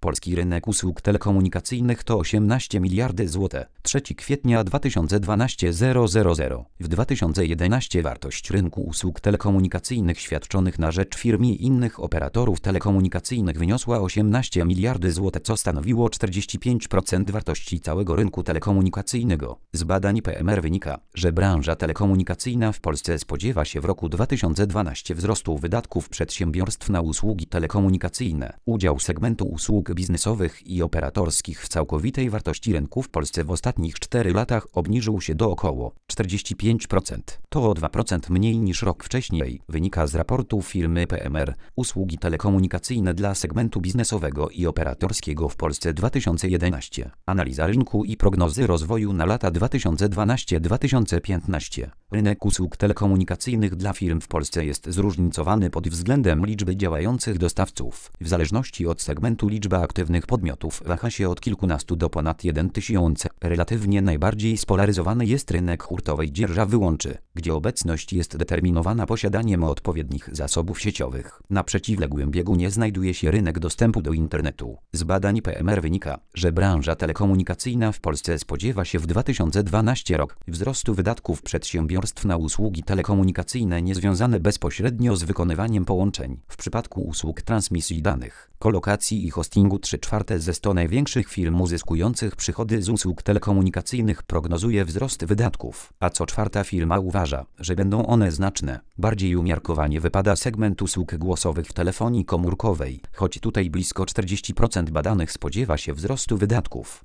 polski rynek usług telekomunikacyjnych to 18 miliardy zł. 3 kwietnia 2012 000. W 2011 wartość rynku usług telekomunikacyjnych świadczonych na rzecz firm i innych operatorów telekomunikacyjnych wyniosła 18 miliardy zł, co stanowiło 45% wartości całego rynku telekomunikacyjnego. Z badań PMR wynika, że branża telekomunikacyjna w Polsce spodziewa się w roku 2012 wzrostu wydatków przedsiębiorstw na usługi telekomunikacyjne. Udział segmentu usług biznesowych i operatorskich w całkowitej wartości rynku w Polsce w ostatnich 4 latach obniżył się do około 45%. To o 2% mniej niż rok wcześniej, wynika z raportu firmy PMR Usługi telekomunikacyjne dla segmentu biznesowego i operatorskiego w Polsce 2011. Analiza rynku i prognozy rozwoju na lata 2012-2015. Rynek usług telekomunikacyjnych dla firm w Polsce jest zróżnicowany pod względem liczby działających dostawców. W zależności od segmentu liczba aktywnych podmiotów waha się od kilkunastu do ponad 1000. Relatywnie najbardziej spolaryzowany jest rynek hurtowej dzierżawy łączy, gdzie obecność jest determinowana posiadaniem odpowiednich zasobów sieciowych. Na przeciwległym biegunie znajduje się rynek dostępu do internetu. Z badań PMR wynika, że branża telekomunikacyjna w Polsce spodziewa się w 2012 roku wzrostu wydatków przedsiębiorstw na usługi telekomunikacyjne niezwiązane bezpośrednio z wykonywaniem połączeń. W przypadku usług transmisji danych, kolokacji i hostingu 3/4 ze 100 największych firm uzyskujących przychody z usług telekomunikacyjnych prognozuje wzrost wydatków, a co 4. firma uważa, że będą one znaczne. Bardziej umiarkowanie wypada segment usług głosowych w telefonii komórkowej, choć tutaj blisko 40% badanych spodziewa się wzrostu wydatków.